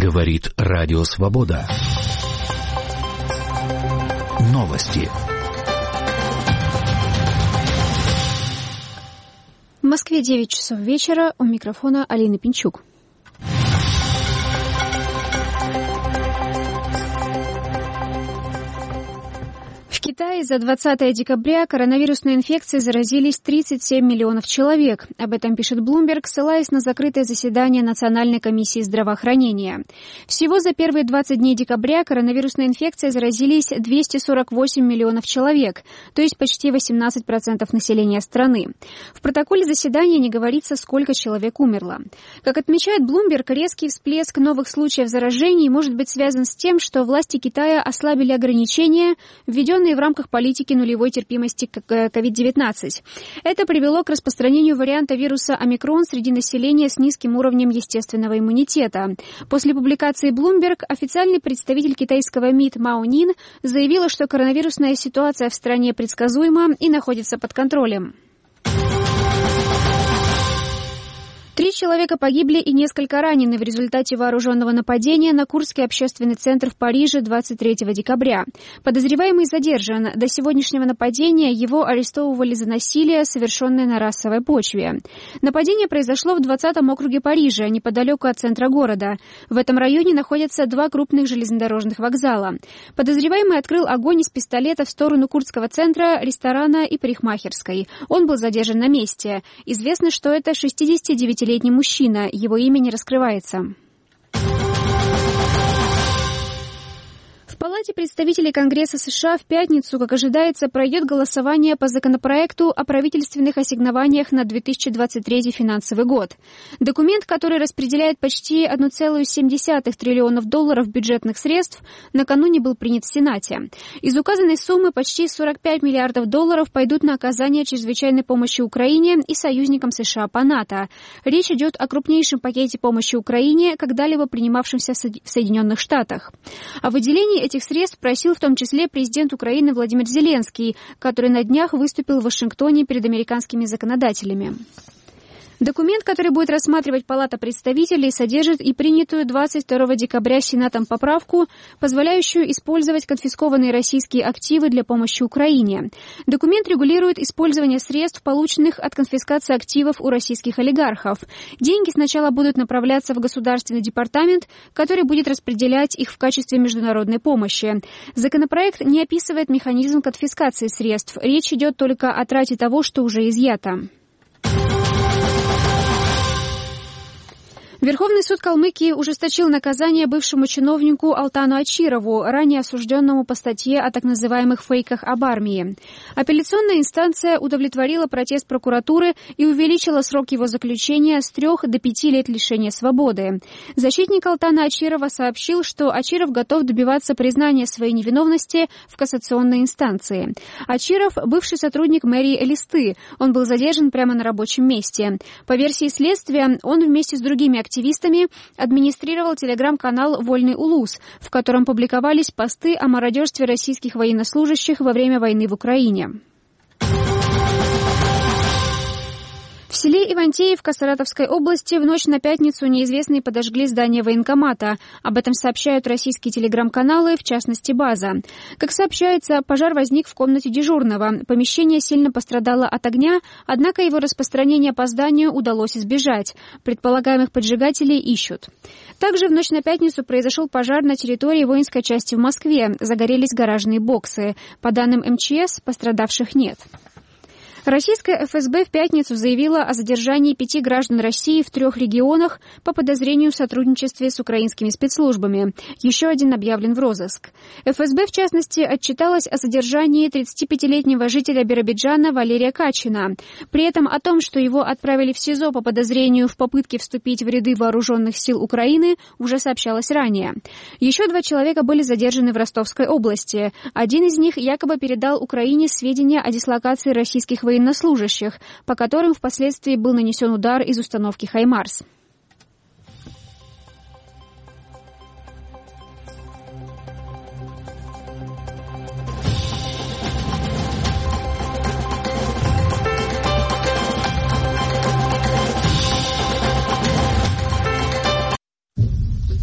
Говорит Радио Свобода. Новости. В Москве 9 часов вечера. У микрофона Алина Пинчук. В Китае за 20 декабря коронавирусной инфекцией заразились 37 миллионов человек. Об этом пишет Bloomberg, ссылаясь на закрытое заседание Национальной комиссии здравоохранения. Всего за первые 20 дней декабря коронавирусной инфекцией заразились 248 миллионов человек, то есть почти 18% населения страны. В протоколе заседания не говорится, сколько человек умерло. Как отмечает Bloomberg, резкий всплеск новых случаев заражений может быть связан с тем, что власти Китая ослабили ограничения, введенные в рамках политики нулевой терпимости к COVID-19. Это привело к распространению варианта вируса омикрон среди населения с низким уровнем естественного иммунитета. После публикации Bloomberg официальный представитель китайского МИД Мао Нин заявила, что коронавирусная ситуация в стране предсказуема и находится под контролем. 3 человека погибли и несколько ранены в результате вооруженного нападения на Курский общественный центр в Париже 23 декабря. Подозреваемый задержан. До сегодняшнего нападения его арестовывали за насилие, совершенное на расовой почве. Нападение произошло в 20-м округе Парижа, неподалеку от центра города. В этом районе находятся 2 крупных железнодорожных вокзала. Подозреваемый открыл огонь из пистолета в сторону Курского центра, ресторана и парикмахерской. Он был задержан на месте. Известно, что это 69-летний мужчина, его имя не раскрывается. В Палате представителей Конгресса США в пятницу, как ожидается, пройдет голосование по законопроекту о правительственных ассигнованиях на 2023 финансовый год. Документ, который распределяет почти $1,7 триллиона бюджетных средств, накануне был принят в Сенате. Из указанной суммы почти $45 миллиардов пойдут на оказание чрезвычайной помощи Украине и союзникам США по НАТО. Речь идет о крупнейшем пакете помощи Украине, когда-либо принимавшемся в Соединенных Штатах. О выделении этих средств просил в том числе президент Украины Владимир Зеленский, который на днях выступил в Вашингтоне перед американскими законодателями. Документ, который будет рассматривать Палата представителей, содержит и принятую 22 декабря Сенатом поправку, позволяющую использовать конфискованные российские активы для помощи Украине. Документ регулирует использование средств, полученных от конфискации активов у российских олигархов. Деньги сначала будут направляться в Государственный департамент, который будет распределять их в качестве международной помощи. Законопроект не описывает механизм конфискации средств. Речь идет только о трате того, что уже изъято. Верховный суд Калмыкии ужесточил наказание бывшему чиновнику Алтану Ачирову, ранее осужденному по статье о так называемых фейках об армии. Апелляционная инстанция удовлетворила протест прокуратуры и увеличила срок его заключения с 3 до 5 лет лишения свободы. Защитник Алтана Ачирова сообщил, что Ачиров готов добиваться признания своей невиновности в кассационной инстанции. Ачиров – бывший сотрудник мэрии Элисты. Он был задержан прямо на рабочем месте. По версии следствия, он вместе с другими активистами администрировал телеграм-канал «Вольный Улус», в котором публиковались посты о мародерстве российских военнослужащих во время войны в Украине. В селе Ивантеевка Саратовской области в ночь на пятницу неизвестные подожгли здание военкомата. Об этом сообщают российские телеграм-каналы, в частности «База». Как сообщается, пожар возник в комнате дежурного. Помещение сильно пострадало от огня, однако его распространение по зданию удалось избежать. Предполагаемых поджигателей ищут. Также в ночь на пятницу произошел пожар на территории воинской части в Москве. Загорелись гаражные боксы. По данным МЧС, пострадавших нет. Российская ФСБ в пятницу заявила о задержании 5 граждан России в 3 регионах по подозрению в сотрудничестве с украинскими спецслужбами. Еще один объявлен в розыск. ФСБ, в частности, отчиталась о задержании 35-летнего жителя Биробиджана Валерия Качина. При этом о том, что его отправили в СИЗО по подозрению в попытке вступить в ряды вооруженных сил Украины, уже сообщалось ранее. Еще 2 человека были задержаны в Ростовской области. Один из них якобы передал Украине сведения о дислокации российских военнослужащих, по которым впоследствии был нанесен удар из установки «Хаймарс».